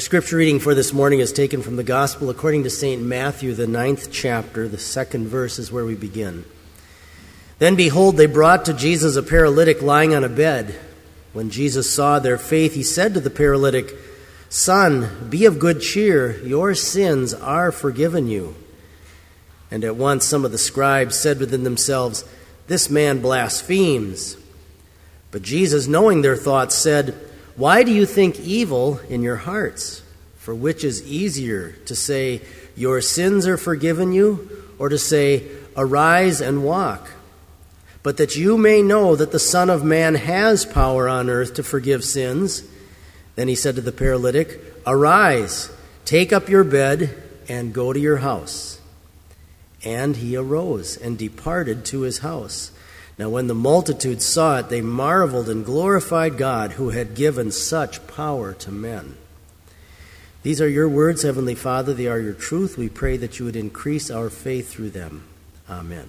Our scripture reading for this morning is taken from the Gospel according to St. Matthew, the 9th chapter. The 2nd verse is where we begin. Then behold, they brought to Jesus a paralytic lying on a bed. When Jesus saw their faith, he said to the paralytic, "Son, be of good cheer, your sins are forgiven you." And at once some of the scribes said within themselves, "This man blasphemes." But Jesus, knowing their thoughts, said, "Why do you think evil in your hearts? For which is easier, to say, 'Your sins are forgiven you,' or to say, 'Arise and walk'? But that you may know that the Son of Man has power on earth to forgive sins." Then he said to the paralytic, "Arise, take up your bed, and go to your house." And he arose and departed to his house. Now when the multitude saw it, they marveled and glorified God, who had given such power to men. These are your words, Heavenly Father. They are your truth. We pray that you would increase our faith through them. Amen.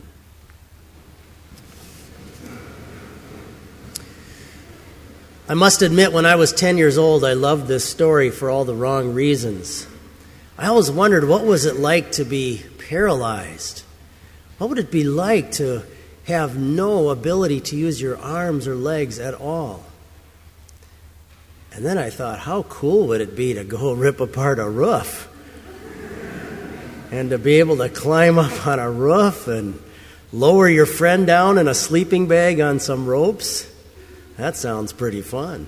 I must admit, when I was 10 years old, I loved this story for all the wrong reasons. I always wondered, what was it like to be paralyzed? What would it be like to have no ability to use your arms or legs at all? And then I thought, how cool would it be to go rip apart a roof? And to be able to climb up on a roof and lower your friend down in a sleeping bag on some ropes? That sounds pretty fun.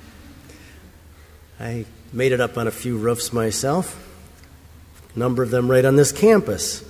I made it up on a few roofs myself. A number of them right on this campus.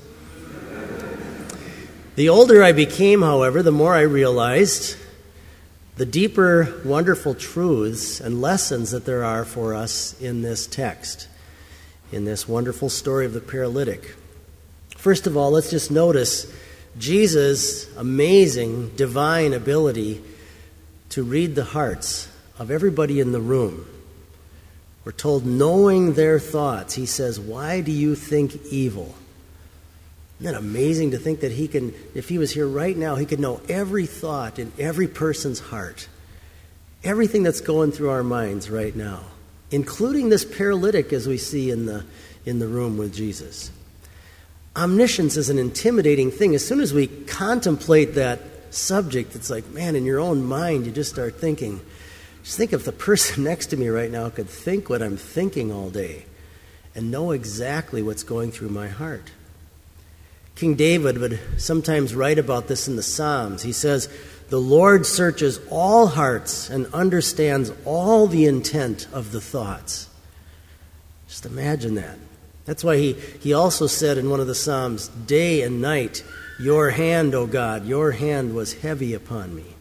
The older I became, however, the more I realized the deeper, wonderful truths and lessons that there are for us in this text, in this wonderful story of the paralytic. First of all, let's just notice Jesus' amazing divine ability to read the hearts of everybody in the room. We're told, knowing their thoughts, he says, "Why do you think evil?" Isn't that amazing to think that he can, if he was here right now, he could know every thought in every person's heart, everything that's going through our minds right now, including this paralytic as we see in the room with Jesus. Omniscience is an intimidating thing. As soon as we contemplate that subject, it's like, man, in your own mind, you just start thinking, just think if the person next to me right now could think what I'm thinking all day and know exactly what's going through my heart. King David would sometimes write about this in the Psalms. He says, "The Lord searches all hearts and understands all the intent of the thoughts." Just imagine that. That's why he also said in one of the Psalms, "Day and night, your hand, O God, your hand was heavy upon me."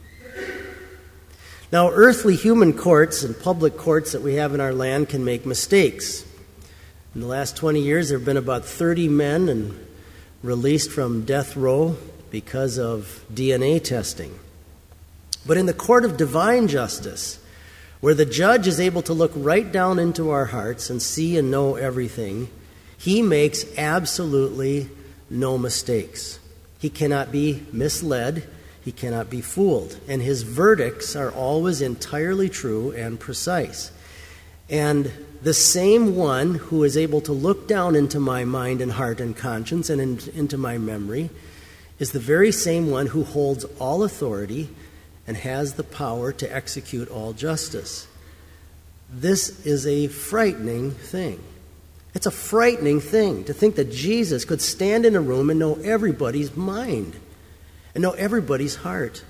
Now, earthly human courts and public courts that we have in our land can make mistakes. In the last 20 years, there have been about 30 men released from death row because of DNA testing. But in the court of divine justice, where the judge is able to look right down into our hearts and see and know everything, he makes absolutely no mistakes. He cannot be misled. He cannot be fooled. And his verdicts are always entirely true and precise. And the same one who is able to look down into my mind and heart and conscience and into my memory is the very same one who holds all authority and has the power to execute all justice. This is a frightening thing. It's a frightening thing to think that Jesus could stand in a room and know everybody's mind and know everybody's heart.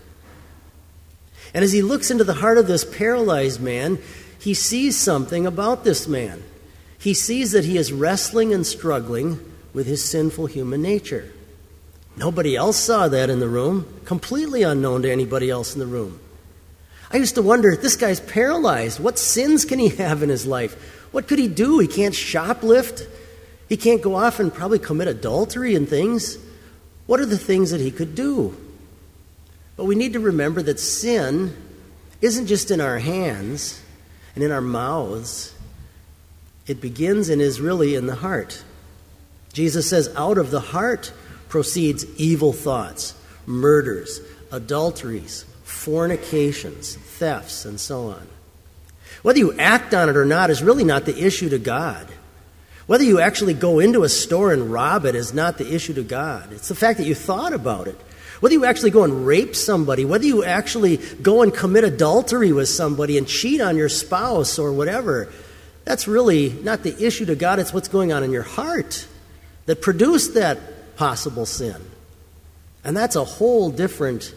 And as he looks into the heart of this paralyzed man, he sees something about this man. He sees that he is wrestling and struggling with his sinful human nature. Nobody else saw that in the room, completely unknown to anybody else in the room. I used to wonder, this guy's paralyzed. What sins can he have in his life? What could he do? He can't shoplift. He can't go off and probably commit adultery and things. What are the things that he could do? But we need to remember that sin isn't just in our hands and in our mouths. It begins and is really in the heart. Jesus says, out of the heart proceeds evil thoughts, murders, adulteries, fornications, thefts, and so on. Whether you act on it or not is really not the issue to God. Whether you actually go into a store and rob it is not the issue to God. It's the fact that you thought about it. Whether you actually go and rape somebody, whether you actually go and commit adultery with somebody and cheat on your spouse or whatever, that's really not the issue to God. It's what's going on in your heart that produced that possible sin. And that's a whole different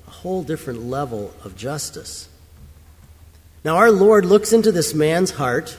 level of justice. Now our Lord looks into this man's heart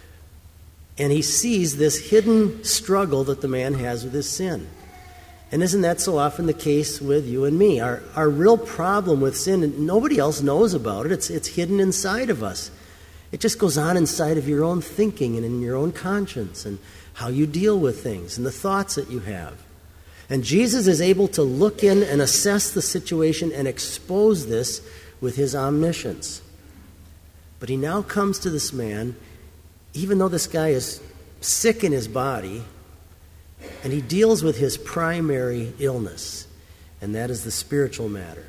and he sees this hidden struggle that the man has with his sin. And isn't that so often the case with you and me? Our real problem with sin, and nobody else knows about it, it's hidden inside of us. It just goes on inside of your own thinking and in your own conscience and how you deal with things and the thoughts that you have. And Jesus is able to look in and assess the situation and expose this with his omniscience. But he now comes to this man, even though this guy is sick in his body, and he deals with his primary illness, and that is the spiritual matter.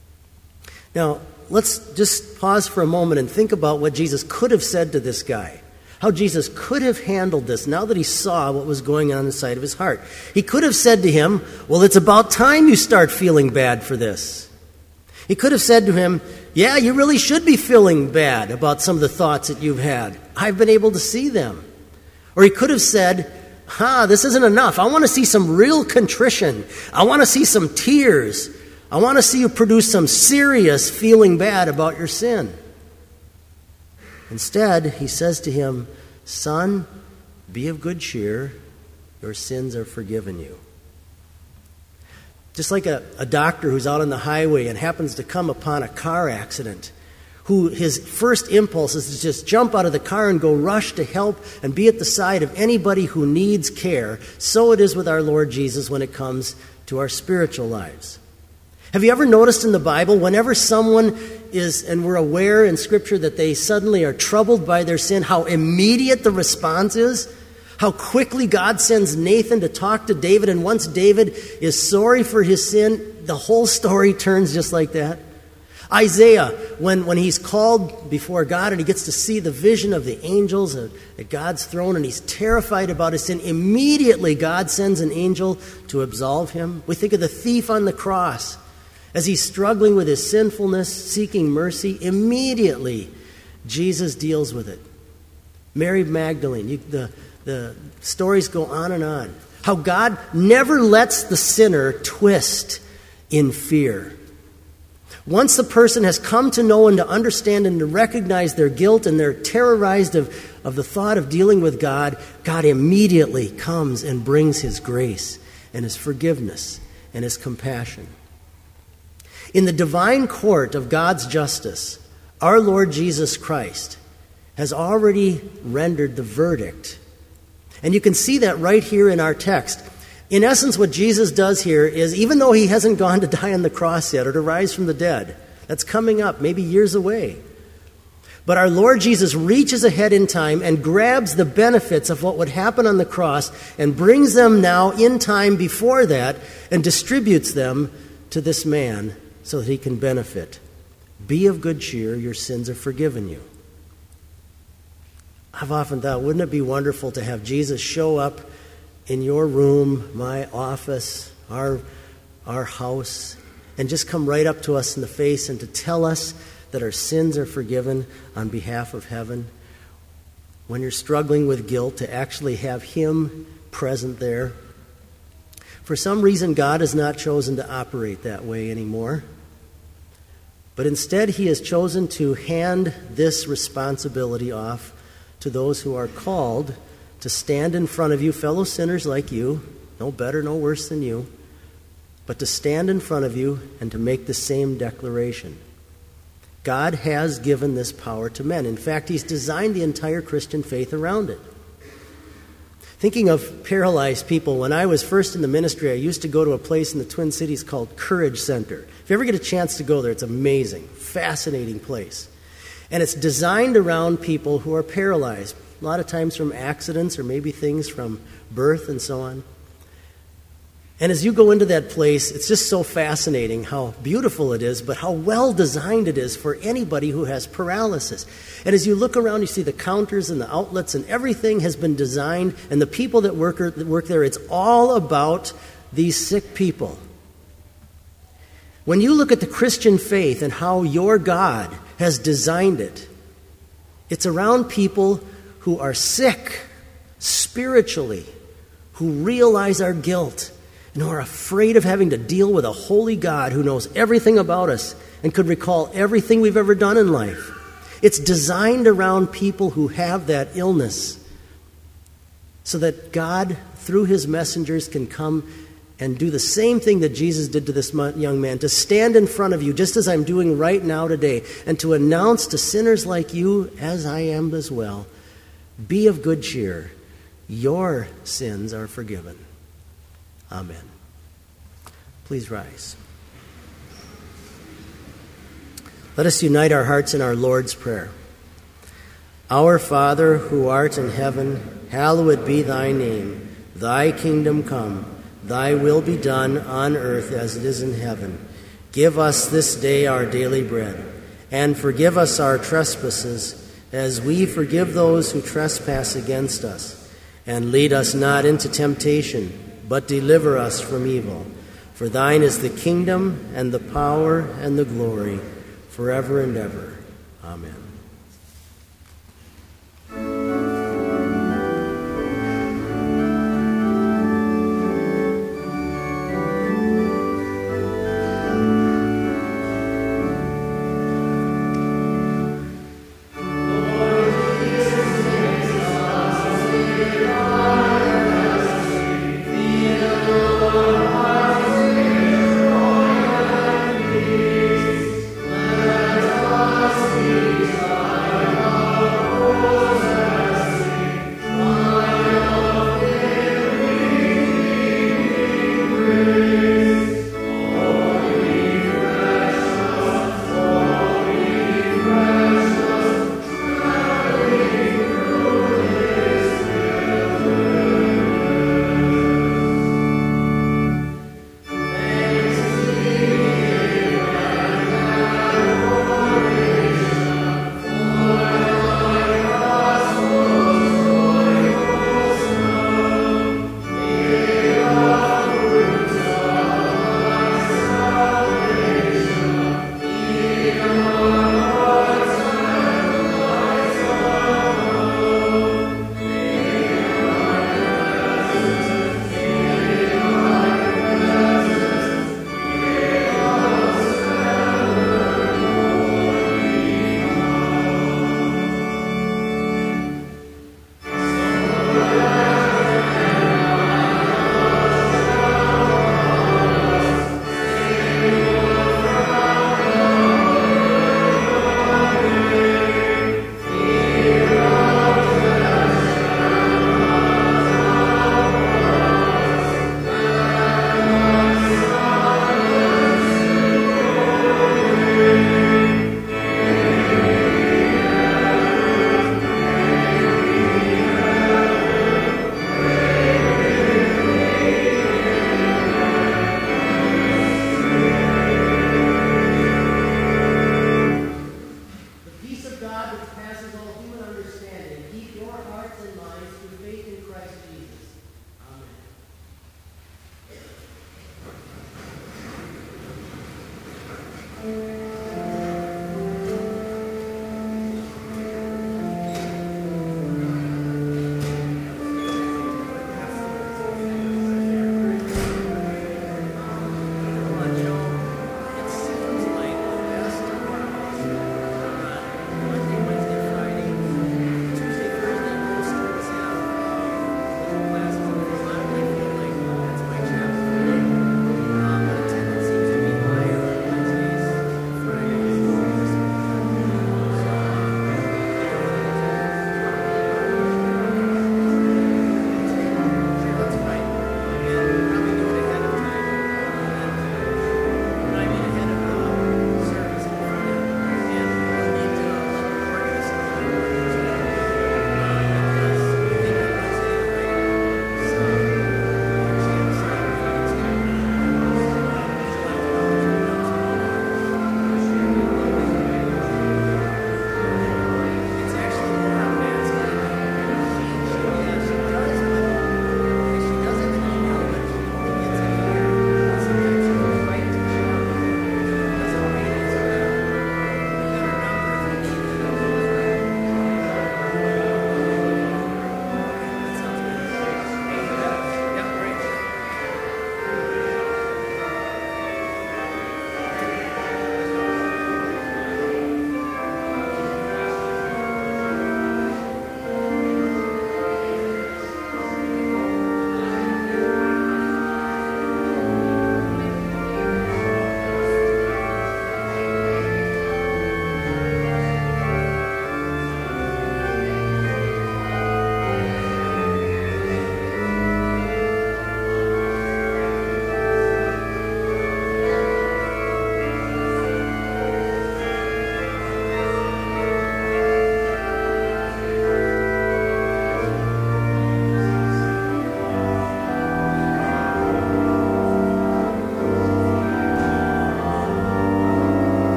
Now, let's just pause for a moment and think about what Jesus could have said to this guy. How Jesus could have handled this now that he saw what was going on inside of his heart. He could have said to him, well, it's about time you start feeling bad for this. He could have said to him, yeah, you really should be feeling bad about some of the thoughts that you've had. I've been able to see them. Or he could have said, this isn't enough. I want to see some real contrition. I want to see some tears. I want to see you produce some serious feeling bad about your sin. Instead, he says to him, son, be of good cheer. Your sins are forgiven you. Just like a doctor who's out on the highway and happens to come upon a car accident, who his first impulse is to just jump out of the car and go rush to help and be at the side of anybody who needs care, so it is with our Lord Jesus when it comes to our spiritual lives. Have you ever noticed in the Bible, whenever someone is, and we're aware in Scripture that they suddenly are troubled by their sin, how immediate the response is? How quickly God sends Nathan to talk to David, and once David is sorry for his sin, the whole story turns just like that. Isaiah, when he's called before God and he gets to see the vision of the angels at God's throne and he's terrified about his sin, immediately God sends an angel to absolve him. We think of the thief on the cross. As he's struggling with his sinfulness, seeking mercy, immediately Jesus deals with it. Mary Magdalene, the stories go on and on. How God never lets the sinner twist in fear. Once the person has come to know and to understand and to recognize their guilt and they're terrorized of the thought of dealing with God, God immediately comes and brings his grace and his forgiveness and his compassion. In the divine court of God's justice, our Lord Jesus Christ has already rendered the verdict. And you can see that right here in our text. In essence, what Jesus does here is, even though he hasn't gone to die on the cross yet or to rise from the dead, that's coming up, maybe years away. But our Lord Jesus reaches ahead in time and grabs the benefits of what would happen on the cross and brings them now in time before that and distributes them to this man so that he can benefit. Be of good cheer, your sins are forgiven you. I've often thought, wouldn't it be wonderful to have Jesus show up in your room, my office, our house, and just come right up to us in the face and to tell us that our sins are forgiven on behalf of heaven. When you're struggling with guilt, to actually have him present there. For some reason, God has not chosen to operate that way anymore. But instead, he has chosen to hand this responsibility off to those who are called to stand in front of you, fellow sinners like you, no better, no worse than you, but to stand in front of you and to make the same declaration. God has given this power to men. In fact, he's designed the entire Christian faith around it. Thinking of paralyzed people, when I was first in the ministry, I used to go to a place in the Twin Cities called Courage Center. If you ever get a chance to go there, it's amazing, fascinating place. And it's designed around people who are paralyzed, a lot of times from accidents or maybe things from birth and so on. And as you go into that place, it's just so fascinating how beautiful it is, but how well designed it is for anybody who has paralysis. And as you look around, you see the counters and the outlets, and everything has been designed, and the people that work there, it's all about these sick people. When you look at the Christian faith and how your God has designed it, it's around people who are sick spiritually, who realize our guilt, and who are afraid of having to deal with a holy God who knows everything about us and could recall everything we've ever done in life. It's designed around people who have that illness so that God, through his messengers, can come and do the same thing that Jesus did to this young man, to stand in front of you, just as I'm doing right now today, and to announce to sinners like you, as I am as well, be of good cheer. Your sins are forgiven. Amen. Please rise. Let us unite our hearts in our Lord's Prayer. Our Father, who art in heaven, hallowed be thy name. Thy kingdom come. Thy will be done on earth as it is in heaven. Give us this day our daily bread, and forgive us our trespasses, as we forgive those who trespass against us. And lead us not into temptation, but deliver us from evil. For thine is the kingdom, and the power, and the glory, forever and ever. Amen. Amen.